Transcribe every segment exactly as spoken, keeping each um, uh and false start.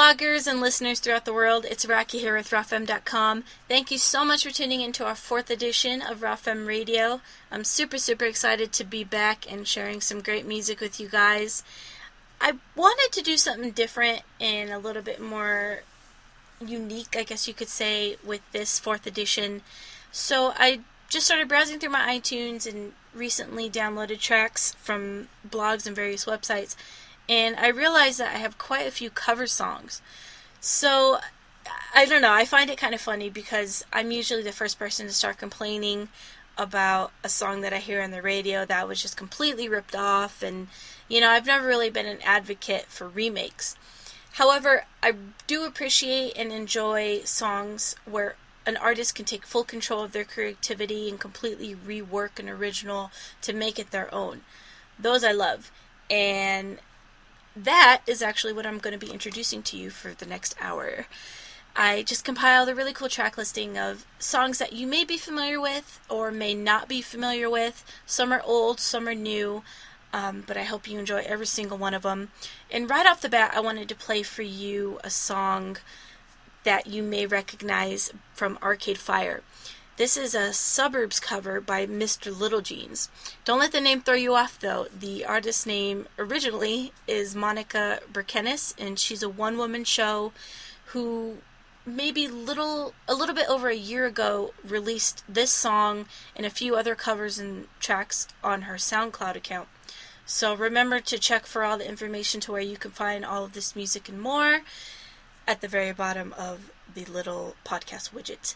bloggers and listeners throughout the world, it's Rocky here with raw fem dot com. Thank you so much for tuning into our fourth edition of Raw Fem Radio. I'm super, super excited to be back and sharing some great music with you guys. I wanted to do something different and a little bit more unique, I guess you could say, with this fourth edition. So I just started browsing through my iTunes and recently downloaded tracks from blogs and various websites. And I realized that I have quite a few cover songs. So, I don't know, I find it kind of funny because I'm usually the first person to start complaining about a song that I hear on the radio that was just completely ripped off. And, you know, I've never really been an advocate for remakes. However, I do appreciate and enjoy songs where an artist can take full control of their creativity and completely rework an original to make it their own. Those I love. And that is actually what I'm going to be introducing to you for the next hour. I just compiled a really cool track listing of songs that you may be familiar with or may not be familiar with. Some are old, some are new, um, but I hope you enjoy every single one of them. And right off the bat, I wanted to play for you a song that you may recognize from Arcade Fire. This is a Suburbs cover by Mister Little Jeans. Don't let the name throw you off, though. The artist's name originally is Monica Berkenis, and she's a one-woman show who maybe little, a little bit over a year ago released this song and a few other covers and tracks on her SoundCloud account. So remember to check for all the information to where you can find all of this music and more at the very bottom of the little podcast widget.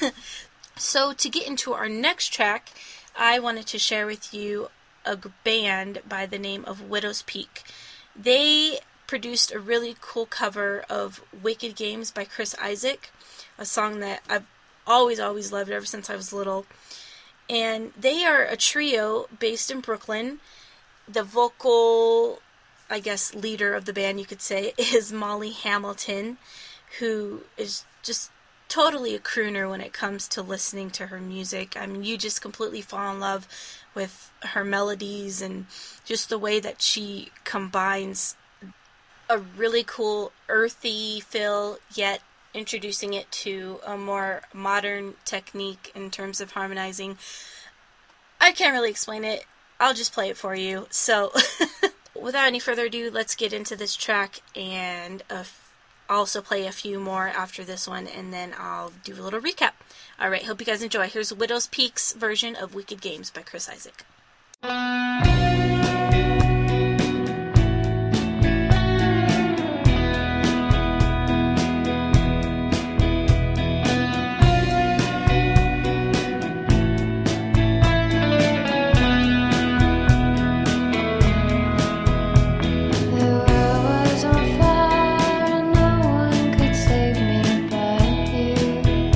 So to get into our next track, I wanted to share with you a band by the name of Widow's Peak. They produced a really cool cover of Wicked Games by Chris Isaak, a song that I've always, always loved ever since I was little. And they are a trio based in Brooklyn. The vocal, I guess, leader of the band, you could say, is Molly Hamilton, who is just totally a crooner when it comes to listening to her music. I mean, you just completely fall in love with her melodies and just the way that she combines a really cool earthy feel, yet introducing it to a more modern technique in terms of harmonizing. I can't really explain it. I'll just play it for you. So, without any further ado, let's get into this track, and a I'll also play a few more after this one, and then I'll do a little recap. Alright, hope you guys enjoy. Here's Widow's Peak's version of Wicked Games by Chris Isaak.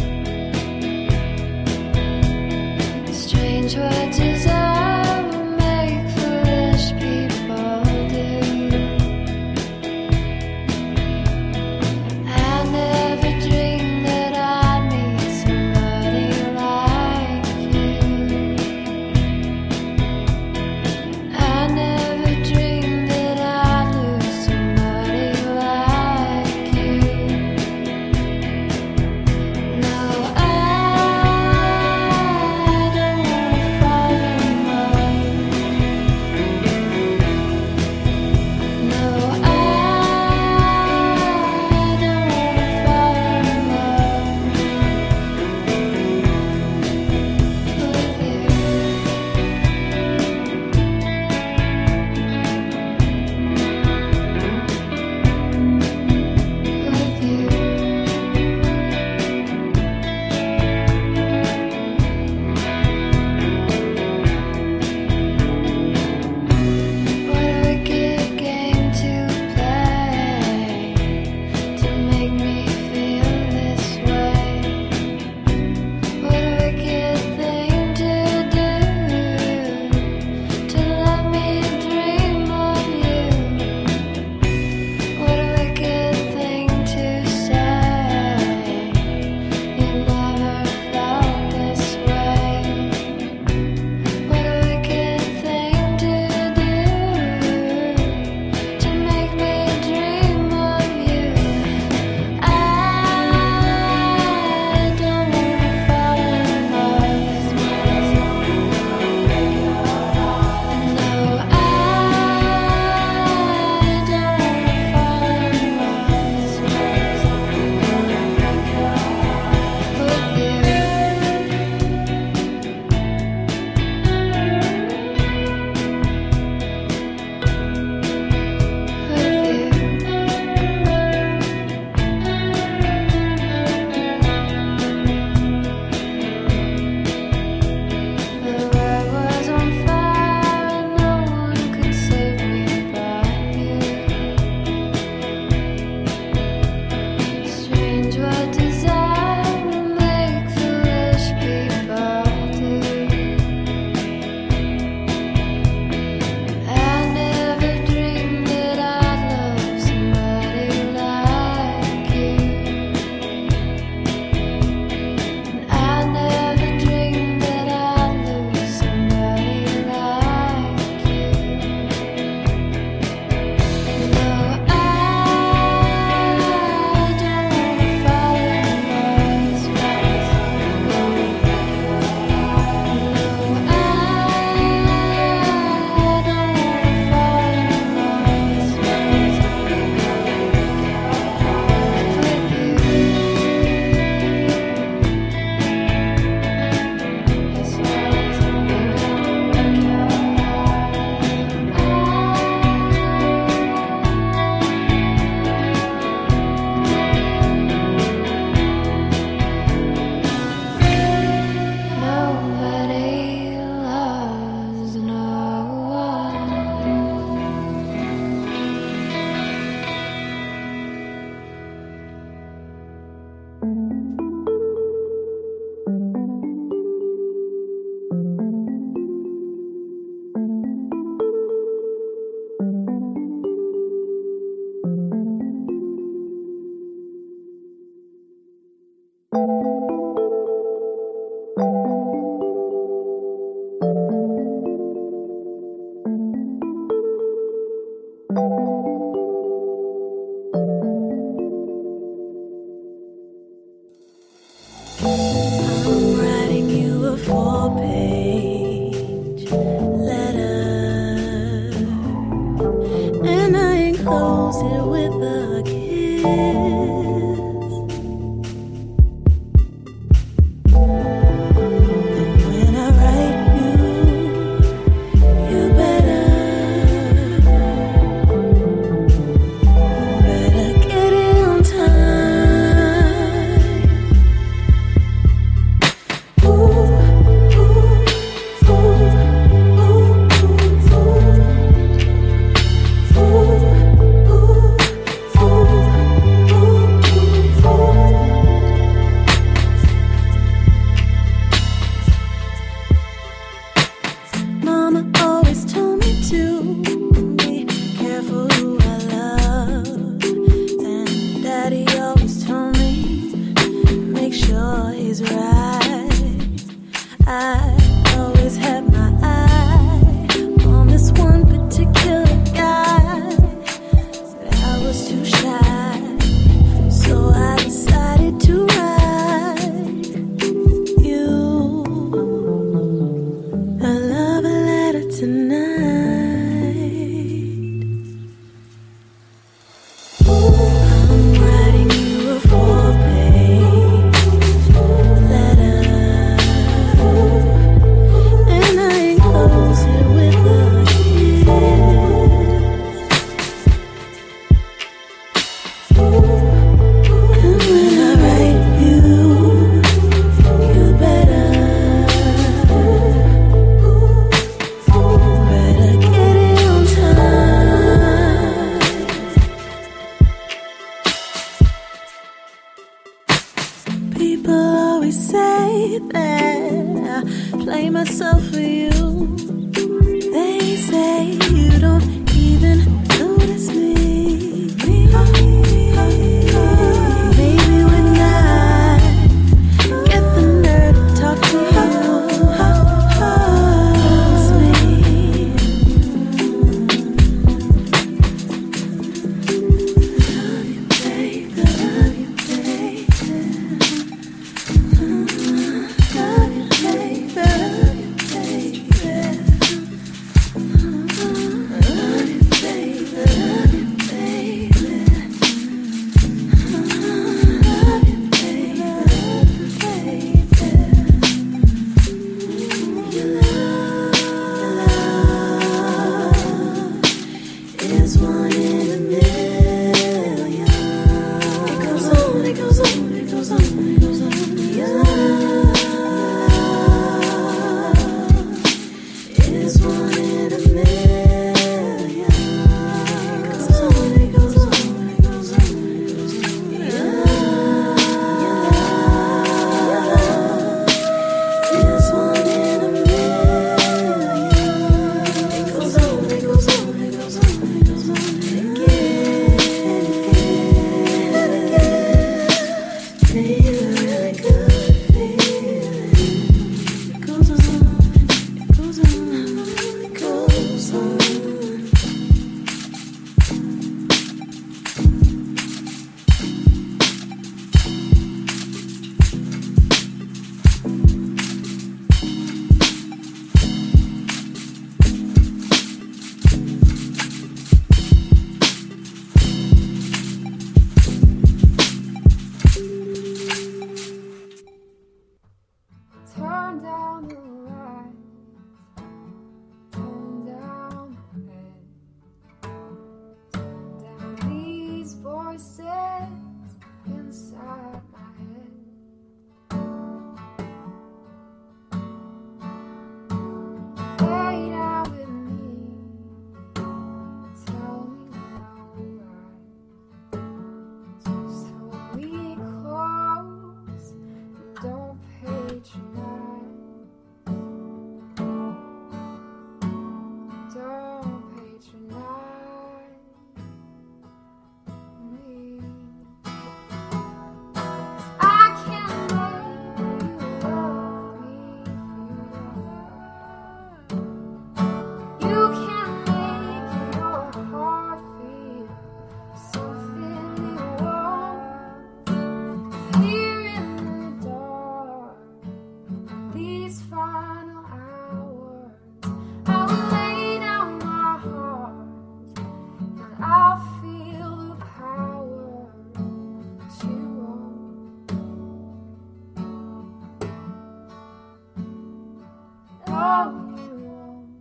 Strange words as I remember. four-page letter, and I enclosed it with a kiss. And when I write you, you better, better get it on time. Ooh, ooh, ooh, ooh, ooh, ooh, ooh, ooh, ooh, ooh. Mama always told me to be careful who I love, and Daddy always told me make sure he's right. I always had my eye on this one particular guy, but I was too shy, so I decided to write you a love letter tonight. I'm writing you a four-page letter, and I enclose it with a kiss. And when I write you, you better, better get it on time. People always say that I play myself for you. They say you don't even notice me. Maybe when I get the nerve to talk to you, it's me. Love you, baby. Love you, baby. Love you, baby. Love you, baby. Love you, baby. Love you, baby. Love you, baby. Your love is one in a million. It goes on, it goes on, it goes on, it goes on. Your love is one in a million. It goes on, it goes on, it goes on, it goes on. Your love, your love is one in a million. It goes on, it goes on, it goes on, it goes on. Again, again, again. Feel a really good feeling. It goes on, it goes on, it goes on. Turn down the lights, turn down the bed, turn down these voices inside my head. Lay down with me, tell me no lie, just hold me close and don't patronize. Don't patronize me. 'Cause I can't make you love me for you. You can't make your heart feel something it won't. Here in the dark, these final hours. I will lay down my heart, and I'll feel the power that you own. Oh, you own.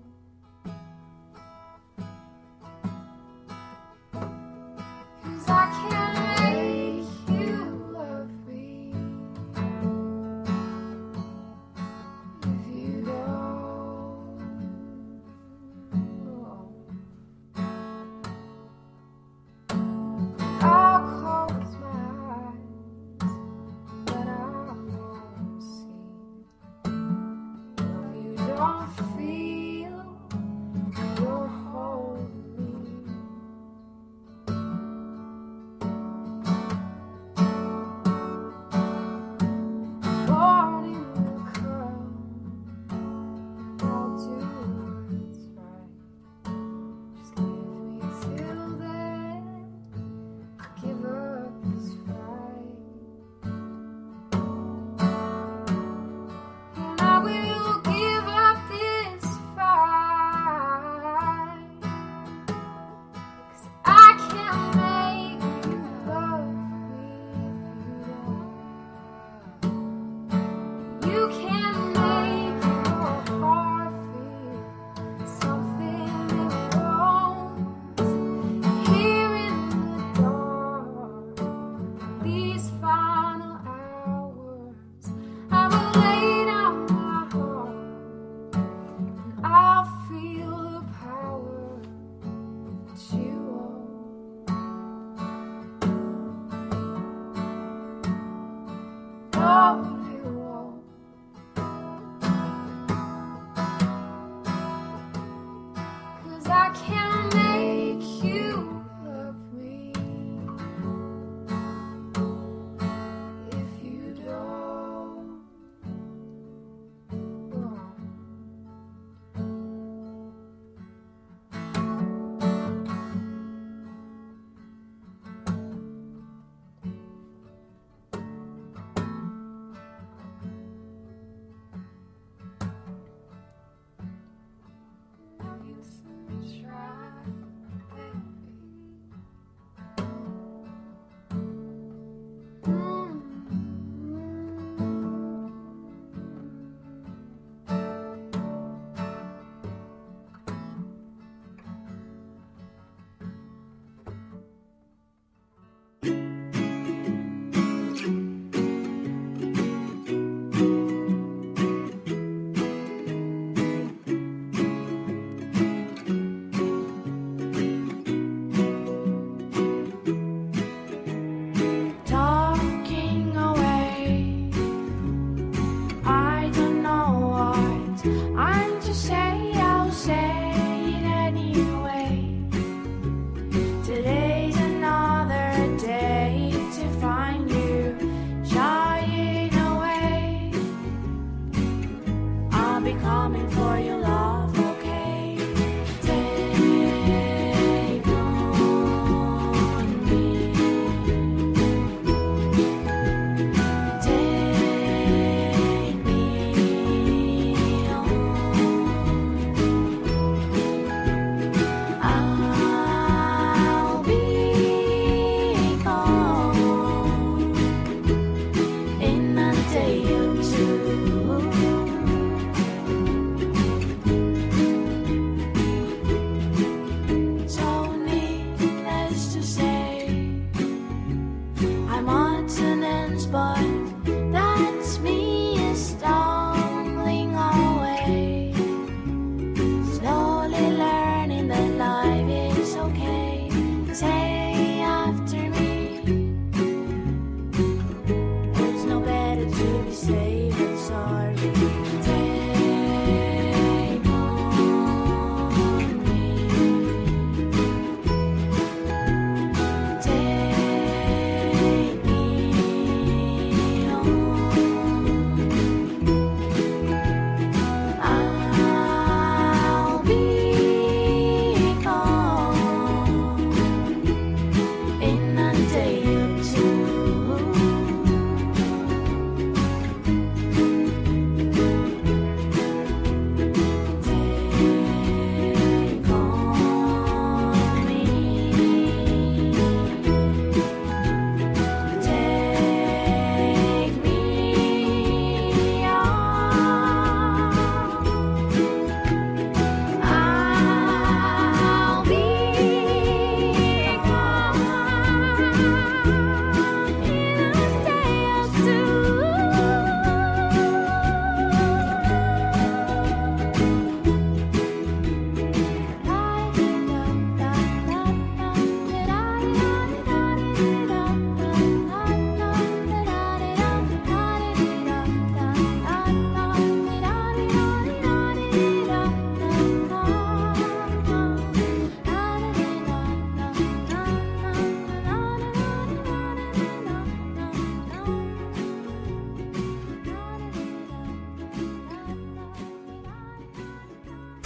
'Cause I can't make you love me if you don't. I'll close my eyes, but I won't see. If you don't feel you're holding me. Morning will come, I'll do what's right. Just give me till then, give up this fight. And I will give up this fight, 'cause I can't make you love me if you don't. You can't make your heart feel something it won't. Here in the dark, these final hours, I will lay down my heart, and I'll feel the power that you own. Oh, you own. 'Cause I can't make you love me if you don't. You should try, baby. Talking away, I don't know what I'm to say, I'll say it anyway. Today's another day to find you shying away. I'll be coming for your love, okay? Take on me. Take me on. I'll be gone in a day or two.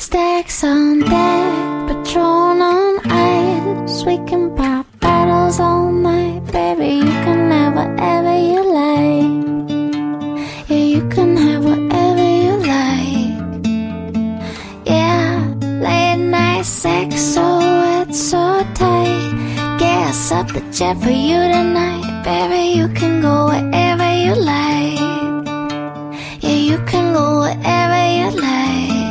Stacks on deck, Patron on ice. We can pop bottles all night, baby. You can have whatever you like. Yeah, you can have whatever you like. Yeah, late night sex, so wet, so tight. Gas up the jet for you tonight, baby. You can go wherever you like. Yeah, you can go wherever you like.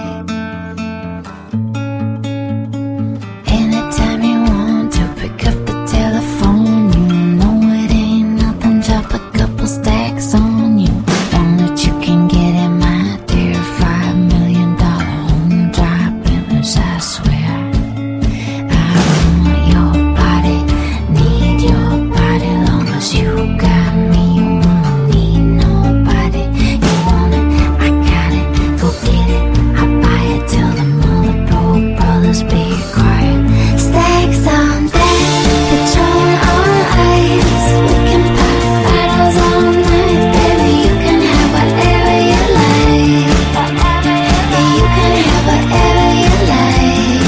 Anytime you want to pick up the telephone, you know it ain't nothing, drop a couple stacks on you. Know that you can get it, my dear. Five million dollar home drop image, I swear. I want your body, need your body. Long as you got me, you won't need nobody. You want it, I got it, go get it, I buy it. Till the mother broke brothers be quiet. Stacks on deck, Patron on ice. We can pop bottles all night, baby. You can have whatever you like. Yeah, you can have whatever you like.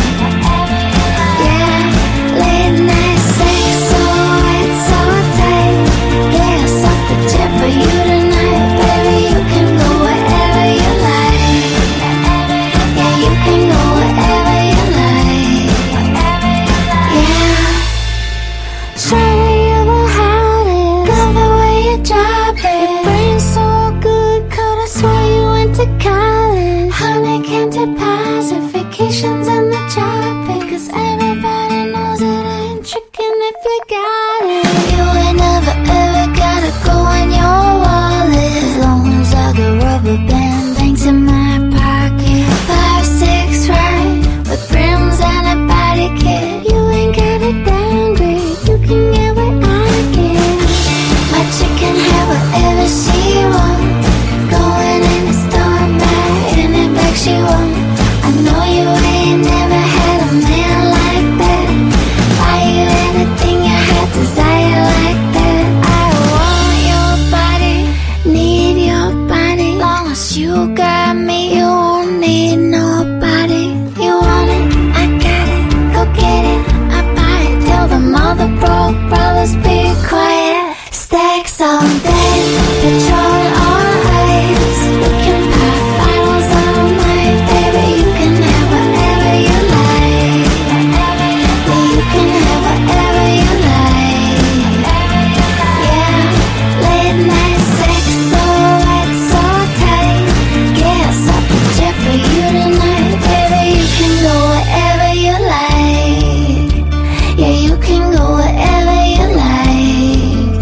Yeah, late night sex, so wet, so tight. Gas up the jet for you tonight, baby. You can go wherever you like. Yeah, you can go wherever you like. Yeah, shawty, you're the hottest. Love the way you drop it. Your brain's so good, coulda swore you went to college. Honey, can't deposit vacations in the tropics. 'Cause everybody knows it ain't tricking if you got it. You ain't never ever gotta go in your wallet. As long as I got rubber band banks in my pocket. Five, six, right, with rims and a body kit. You ain't gotta downgrade, you can get what I get. My chick can have whatever she wants. Going in the store, buy any bag she wants. I know you ain't never had a man like that. Buy you anything your heart desire like that. I want your body, need your body. Long as you got me, you won't need nobody. You want it, I got it, go get it, I buy it. Till the mother broke brothers be quiet. Stacks on deck, Patron on ice. We can pop bottles all night, baby. You can have whatever you like. Yeah, you can have whatever you like. Yeah, late night sex, so wet, so tight. Gas up the jet for you tonight, baby. You can go wherever you like. Yeah, you can go wherever you like.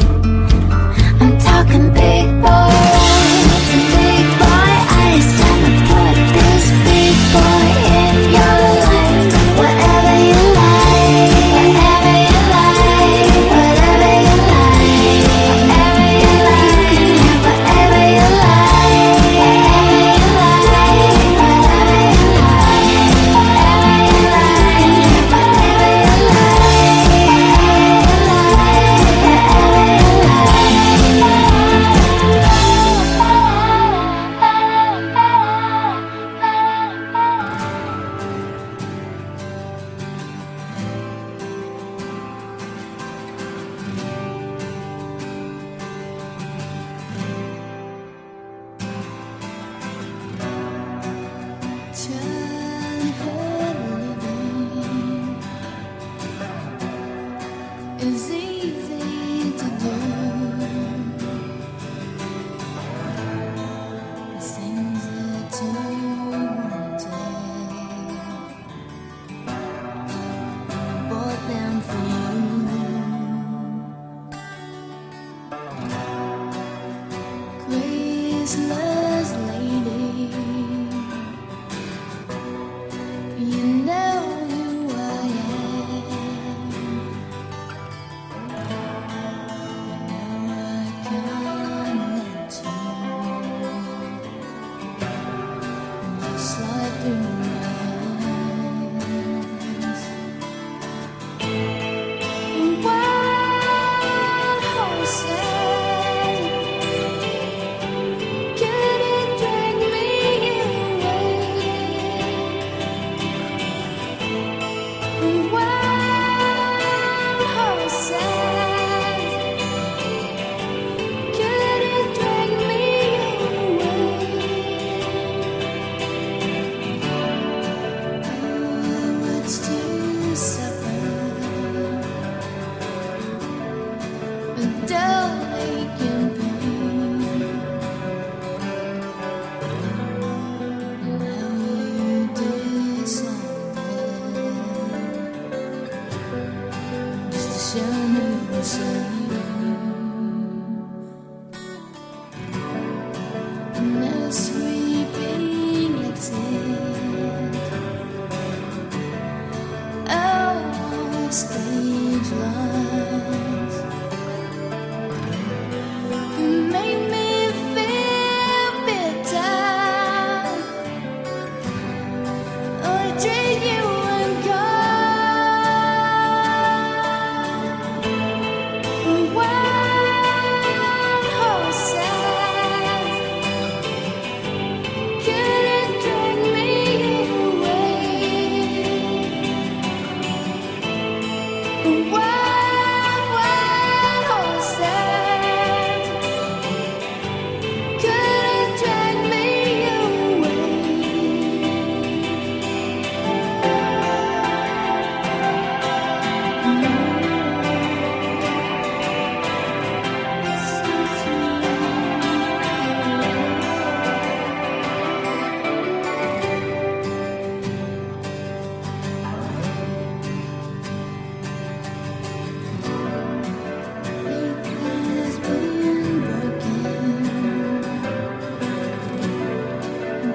I'm talking big boy rides and big boy ice. I'ma put this big boy in your life. Whatever you like, whatever you like, whatever you like, whatever you like. You can have whatever you like, whatever you like, whatever you like, whatever you like. You can have whatever you like, is easy to do. The things that you wanted, I bought them for you. Christmas lady, you know who I am. You know I can't let you.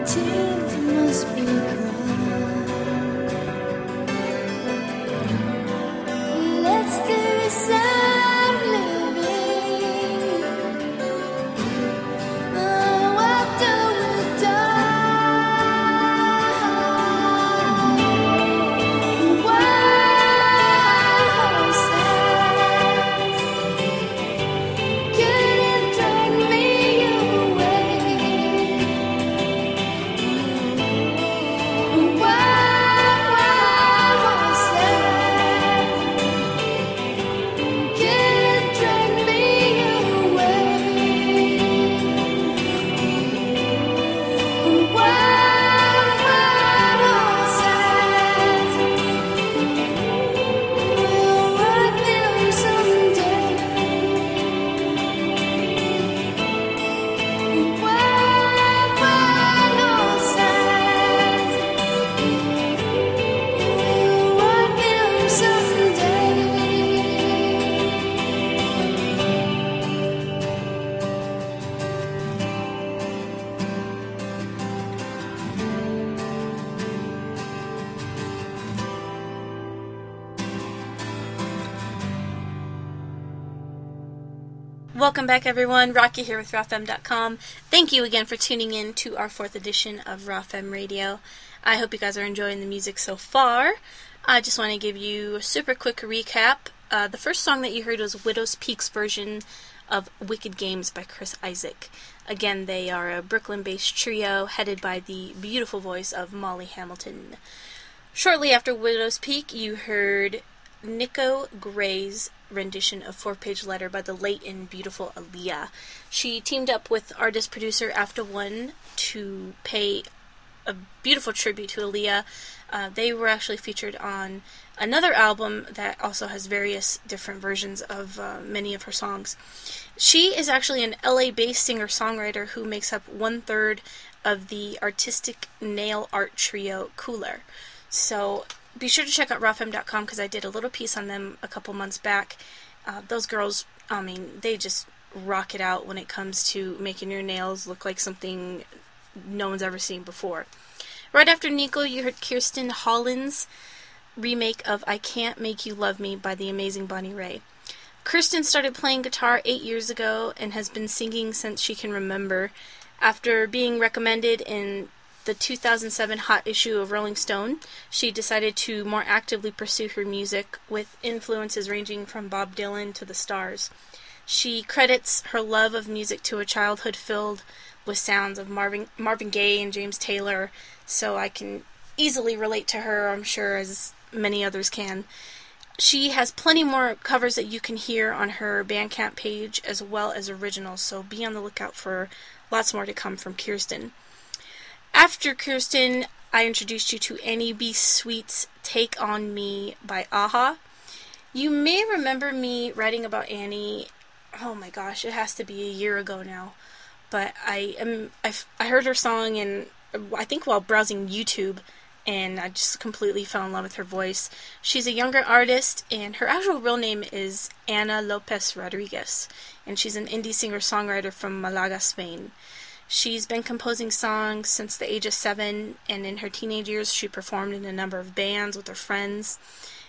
tears must be cried. Let's do some living. Oh, why don't we die? Wild horses couldn't drag me away. Wild, wild horses couldn't drag me away. Wild, wild horses will ride them someday. Wild, wild horses will ride them someday. Welcome back, everyone. Rocky here with raw f m dot com. Thank you again for tuning in to our fourth edition of Raw F M Radio. I hope you guys are enjoying the music so far. I just want to give you a super quick recap. Uh, the first song that you heard was Widow's Peak's version of Wicked Games by Chris Isaak. Again, they are a Brooklyn-based trio headed by the beautiful voice of Molly Hamilton. Shortly after Widow's Peak, you heard Nico Gray's rendition of Four Page Letter by the late and beautiful Aaliyah. She teamed up with artist-producer After One to pay a beautiful tribute to Aaliyah. Uh, they were actually featured on another album that also has various different versions of uh, many of her songs. She is actually an L A-based singer-songwriter who makes up one-third of the artistic nail art trio Cooler. So be sure to check out raw f m dot com because I did a little piece on them a couple months back. Uh, those girls, I mean, they just rock it out when it comes to making your nails look like something no one's ever seen before. Right after Nico, you heard Kirsten Holland's remake of I Can't Make You Love Me by the amazing Bonnie Raitt. Kirsten started playing guitar eight years ago and has been singing since she can remember. After being recommended in the two thousand seven hot issue of Rolling Stone, she decided to more actively pursue her music, with influences ranging from Bob Dylan to the Stars. She credits her love of music to a childhood filled with sounds of Marvin, Marvin Gaye and James Taylor, so I can easily relate to her, I'm sure, as many others can. She has plenty more covers that you can hear on her Bandcamp page, as well as originals, so be on the lookout for lots more to come from Kirsten. After Kirsten, I introduced you to Annie B. Sweet's Take On Me by a-ha. You may remember me writing about Annie, oh my gosh, it has to be a year ago now, but I am I, I heard her song, and I think while browsing YouTube, and I just completely fell in love with her voice. She's a younger artist, and her actual real name is Ana Lopez Rodriguez, and she's an indie singer-songwriter from Malaga, Spain. She's been composing songs since the age of seven, and in her teenage years she performed in a number of bands with her friends.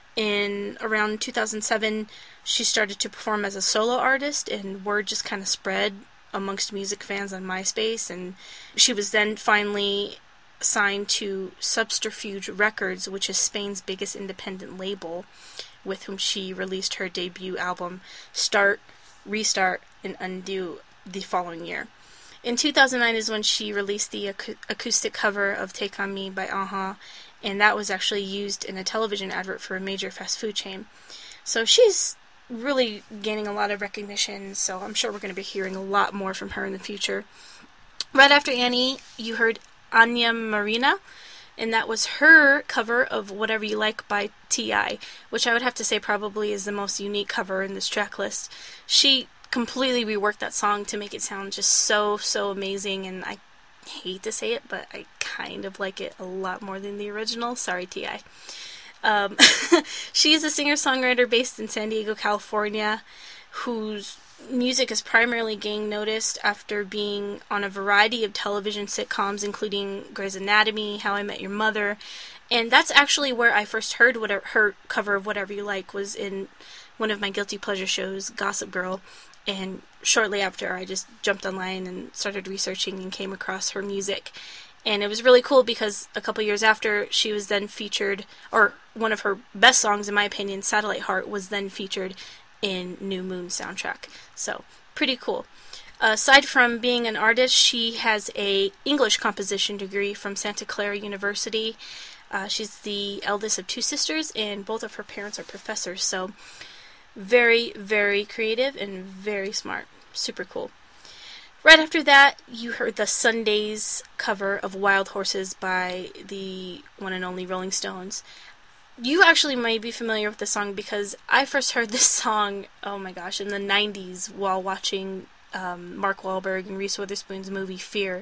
In around two thousand seven, she started to perform as a solo artist, and word just kind of spread amongst music fans on MySpace, and she was then finally signed to Subterfuge Records, which is Spain's biggest independent label, with whom she released her debut album Start, Restart, and Undo the following year. In two thousand nine is when she released the ac- acoustic cover of Take On Me by a-ha, and that was actually used in a television advert for a major fast food chain. So she's really gaining a lot of recognition, so I'm sure we're going to be hearing a lot more from her in the future. Right after Annie, you heard Anya Marina, and that was her cover of Whatever You Like by T I, which I would have to say probably is the most unique cover in this track list. She completely reworked that song to make it sound just so, so amazing, and I hate to say it, but I kind of like it a lot more than the original. Sorry, T I. Um, she is a singer-songwriter based in San Diego, California, whose music is primarily getting noticed after being on a variety of television sitcoms, including Grey's Anatomy, How I Met Your Mother, and that's actually where I first heard what her cover of Whatever You Like was in one of my guilty pleasure shows, Gossip Girl, and shortly after I just jumped online and started researching and came across her music. And it was really cool because a couple years after, she was then featured, or one of her best songs, in my opinion, Satellite Heart, was then featured in New Moon soundtrack. So, pretty cool. Aside from being an artist, she has a English composition degree from Santa Clara University. Uh, she's the eldest of two sisters, and both of her parents are professors. So, very, very creative and very smart. Super cool. Right after that, you heard the Sundays cover of Wild Horses by the one and only Rolling Stones. You actually might be familiar with the song because I first heard this song, oh my gosh, in the nineties while watching um, Mark Wahlberg and Reese Witherspoon's movie Fear.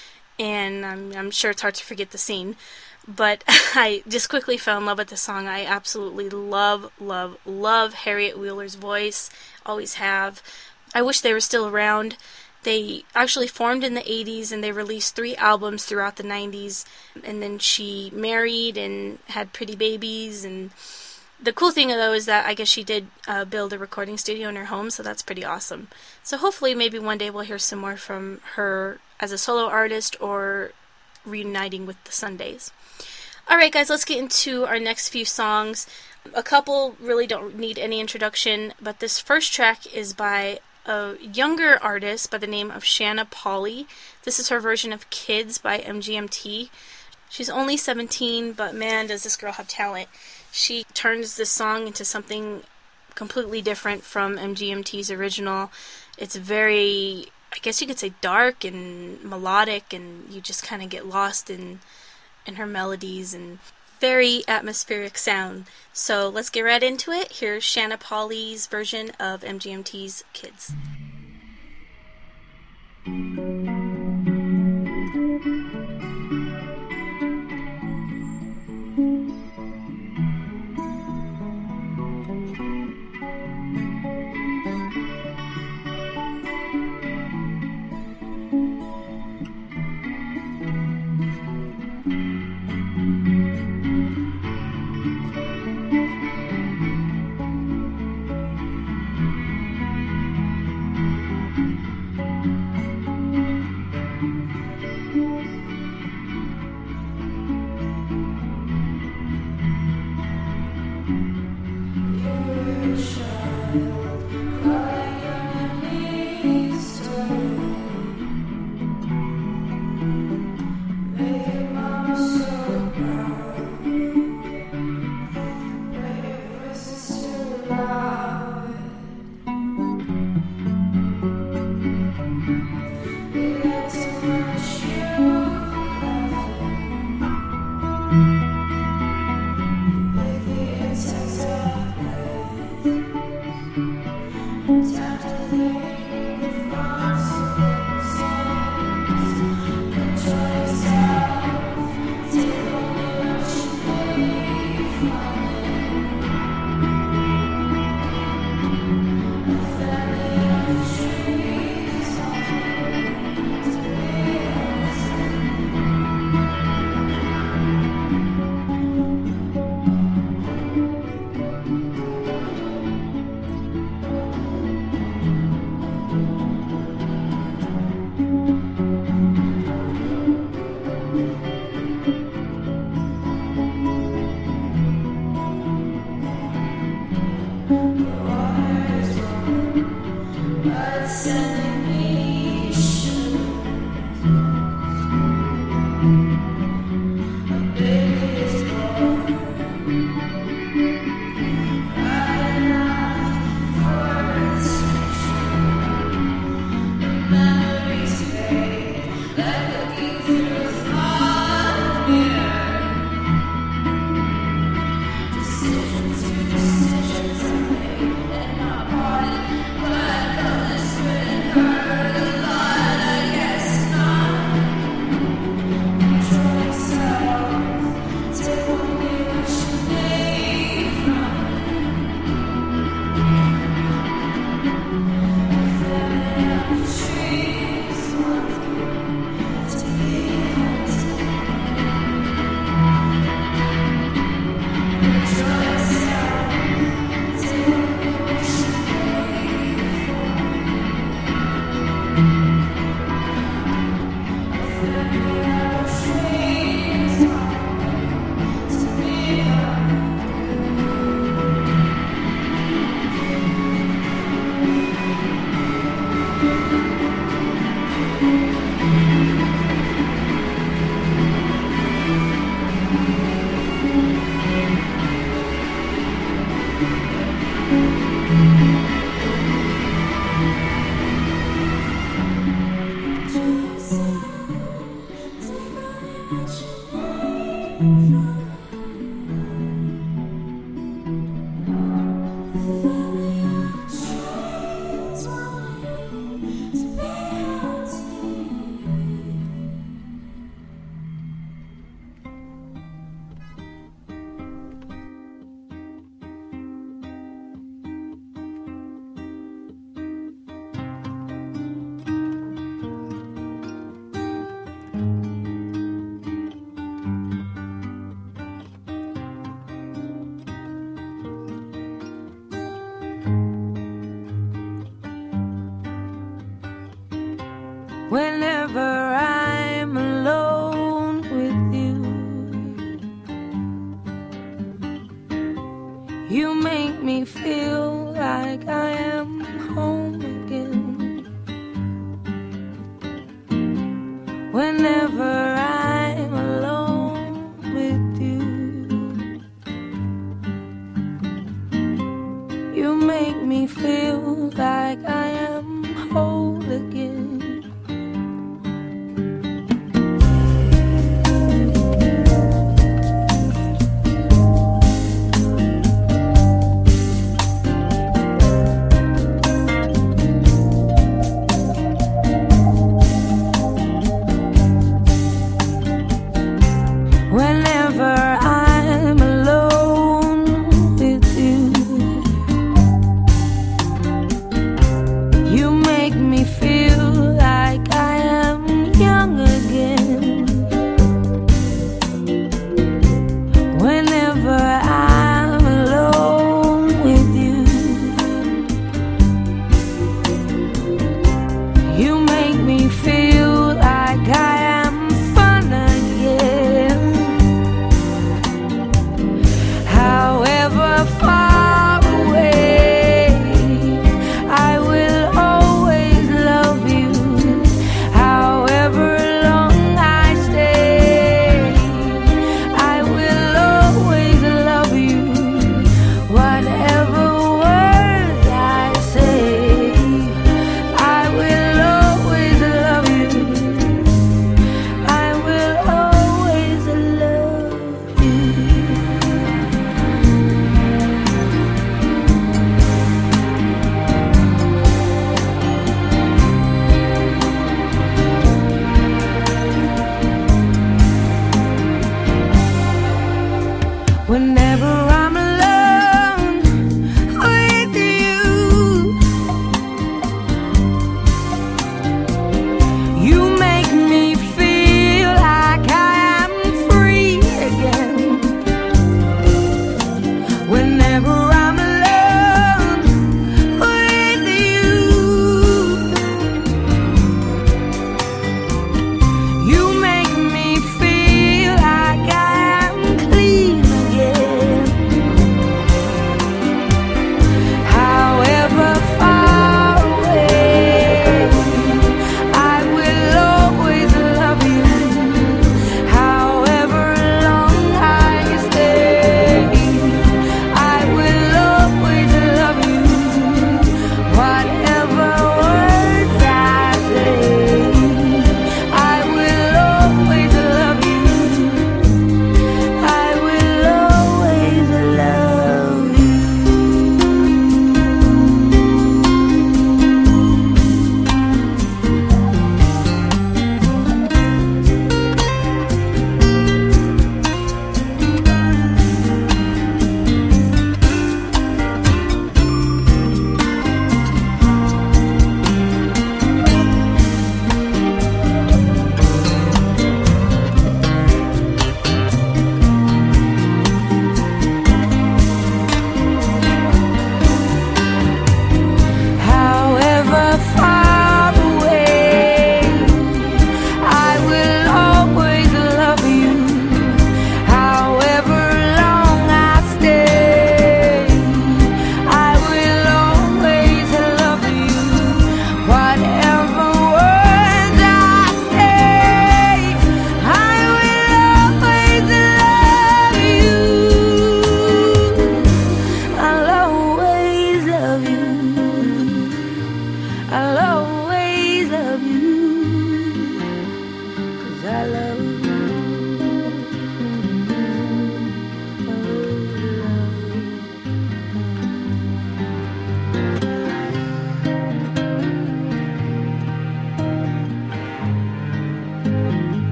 And I'm, I'm sure it's hard to forget the scene. But I just quickly fell in love with the song. I absolutely love, love, love Harriet Wheeler's voice. Always have. I wish they were still around. They actually formed in the eighties, and they released three albums throughout the nineties, and then she married and had pretty babies, and the cool thing, though, is that I guess she did uh, build a recording studio in her home, so that's pretty awesome. So hopefully maybe one day we'll hear some more from her as a solo artist or reuniting with the Sundays. Alright guys, let's get into our next few songs. A couple really don't need any introduction, but this first track is by a younger artist by the name of Shanna Polly. This is her version of Kids by M G M T. She's only seventeen, but man, does this girl have talent. She turns this song into something completely different from M G M T's original. It's very, I guess you could say, dark and melodic, and you just kind of get lost in, in her melodies and very atmospheric sound. So let's get right into it. Here's Shanna Polly's version of M G M T's Kids.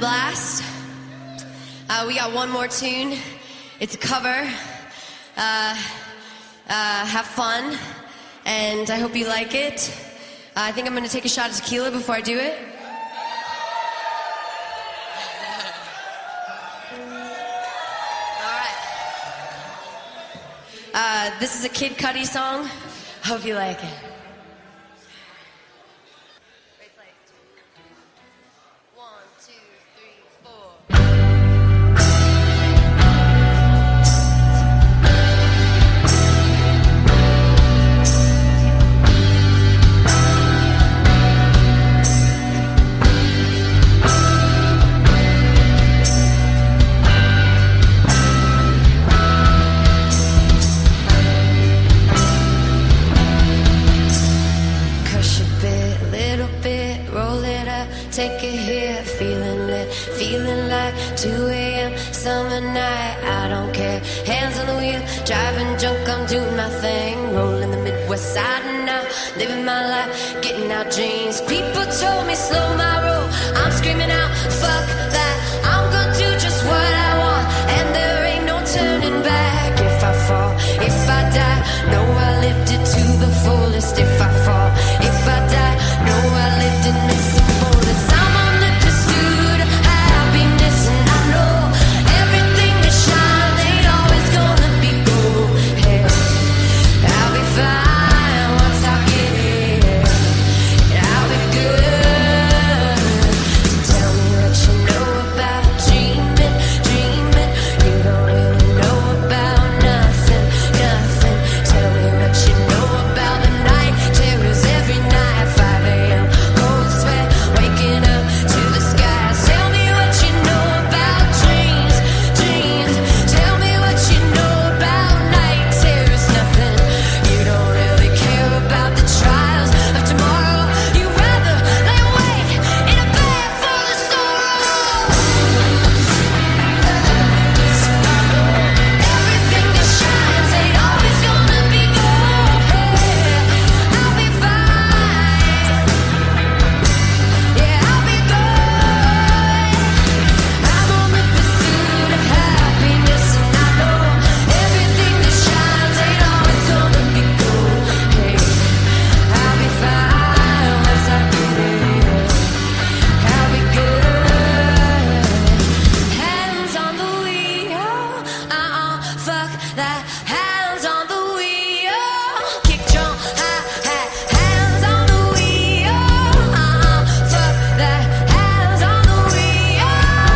blast. Uh, we got one more tune. It's a cover. Uh, uh, have fun, and I hope you like it. Uh, I think I'm going to take a shot of tequila before I do it. All right. Uh, this is a Kid Cudi song. Hope you like it. One, two, three, four. Crush a bit, little bit, roll it up, take it here, feeling lit, feeling like two a.m. summer night. I don't care, hands on the wheel, driving drunk, I'm doing my thing, rolling the Midwest side and now, living my life, getting out dreams. People told me slow my roll, I'm screaming out, fuck that, I'm gonna do just what I want, and there ain't no turning back. If I fall, if I die, know I lived it to the fullest. If I fall, if I die, know I lived in this bullets. I'm on the pursuit of happiness, and I know everything that shines ain't always gonna be gold. Hey, I'll be fine once I get here, and I'll be good. So tell me what you know about dreaming, dreaming. You don't really know about nothing, nothing. Tell me what you know about the night terrors every night, five a.m. cold sweat, waking up to the skies. Tell me what you know about dreams, dreams. Tell me what you know about night terrors, nothing. You don't really care about the trials of tomorrow. You rather lay awake in a bed full of sorrow. Everything that shines ain't always gonna be gold. I'll be fine. Yeah, I'll be good. I'm on the pursuit of happiness, and I know everything that shines ain't always gonna be gold. Hey, I'll be fine once I get it. I'll be good. Hands on the wheel, uh-uh, fuck that. Hands on the wheel, kick drum, hi-hat. Hands on the wheel, uh-uh, fuck that. Hands on the wheel.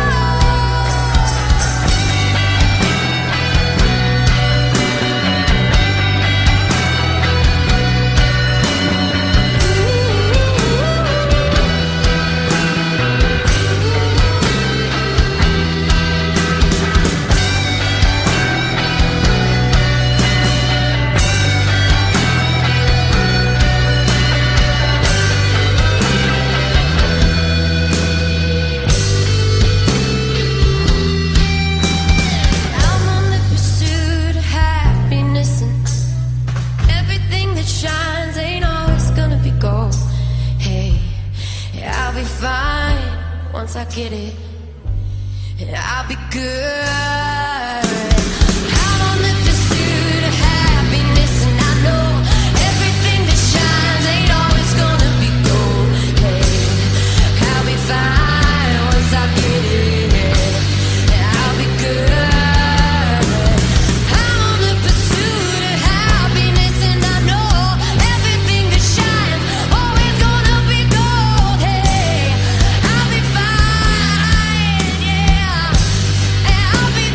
I'm on the pursuit of happiness, and everything that shines ain't always gonna be gold. Hey, I'll be fine once I get it. I'll be good. I'm on the pursuit of happiness, and I know everything that shines ain't always gonna be gold. Hey, I'll be fine once I get it. I'll be good. I'm on the pursuit of happiness, and I know everything that shines always gonna be gold. Hey, I'll be fine, yeah, and I'll be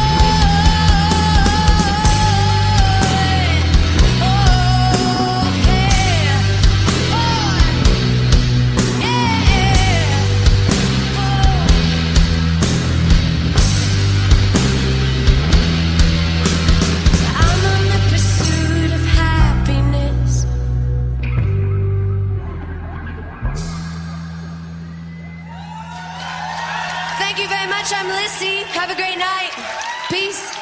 much. I'm Lissy. Have a great night. Peace.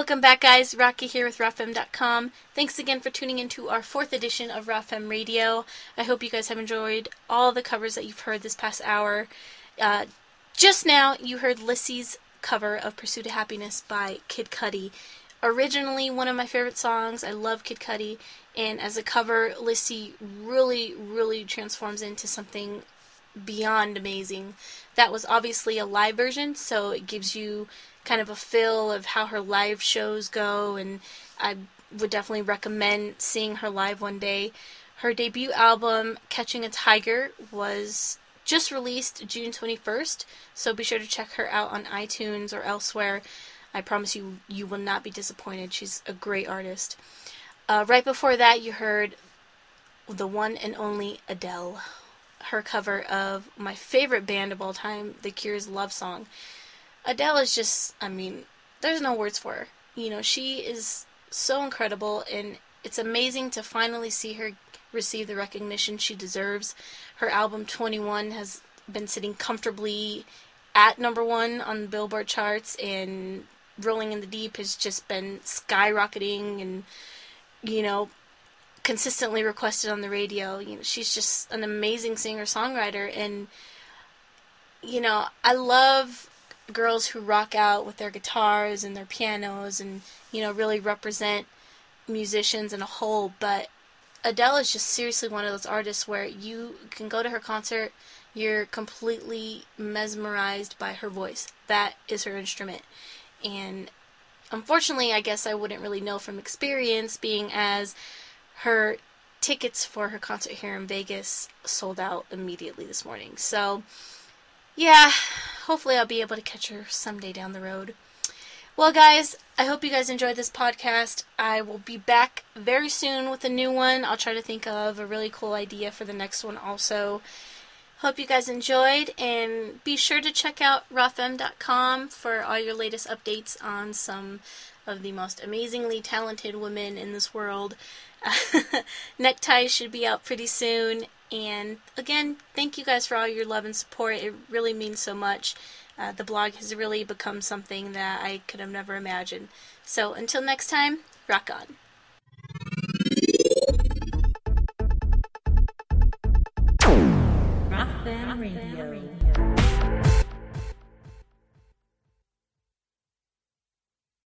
Welcome back, guys. Rocky here with Raw F M dot com. Thanks again for tuning into our fourth edition of Raw F M Radio. I hope you guys have enjoyed all the covers that you've heard this past hour. Uh, just now, you heard Lissy's cover of Pursuit of Happiness by Kid Cudi. Originally one of my favorite songs. I love Kid Cudi. And as a cover, Lissy really, really transforms into something beyond amazing. That was obviously a live version, so it gives you kind of a feel of how her live shows go, and I would definitely recommend seeing her live one day. Her debut album, Catching a Tiger, was just released June twenty-first, so be sure to check her out on iTunes or elsewhere. I promise you, you will not be disappointed. She's a great artist. Uh, right before that, you heard the one and only Adele. Her cover of my favorite band of all time, The Cure's Love Song. Adele is just, I mean, there's no words for her. You know, she is so incredible, and it's amazing to finally see her receive the recognition she deserves. Her album twenty-one has been sitting comfortably at number one on the Billboard charts, and Rolling in the Deep has just been skyrocketing and, you know, consistently requested on the radio. You know, she's just an amazing singer-songwriter, and, you know, I love girls who rock out with their guitars and their pianos and, you know, really represent musicians in a whole, but Adele is just seriously one of those artists where you can go to her concert, you're completely mesmerized by her voice. That is her instrument. And unfortunately, I guess I wouldn't really know from experience, being as her tickets for her concert here in Vegas sold out immediately this morning. So, yeah, hopefully I'll be able to catch her someday down the road. Well, guys, I hope you guys enjoyed this podcast. I will be back very soon with a new one. I'll try to think of a really cool idea for the next one also. Hope you guys enjoyed, and be sure to check out Raw F M dot com for all your latest updates on some of the most amazingly talented women in this world. Neckties should be out pretty soon. And again, thank you guys for all your love and support. It really means so much. Uh, the blog has really become something that I could have never imagined. So until next time, rock on. Rock Fam Radio.